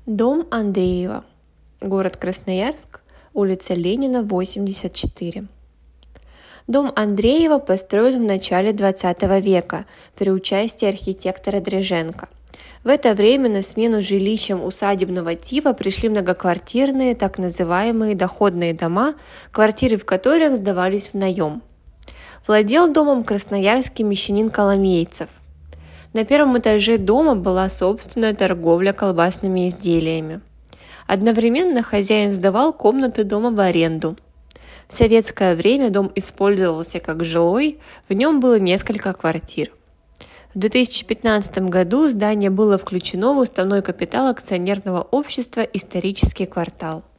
Дом Андреева. Город Красноярск. Улица Ленина, 84. Дом Андреева построен в начале XX века при участии архитектора Дреженко. В это время на смену жилищам усадебного типа пришли многоквартирные, так называемые доходные дома, квартиры в которых сдавались в наем. Владел домом красноярский мещанин Коломейцев. На первом этаже дома была собственная торговля колбасными изделиями. Одновременно хозяин сдавал комнаты дома в аренду. В советское время дом использовался как жилой, в нем было несколько квартир. В 2015 году здание было включено в уставной капитал акционерного общества «Исторический квартал».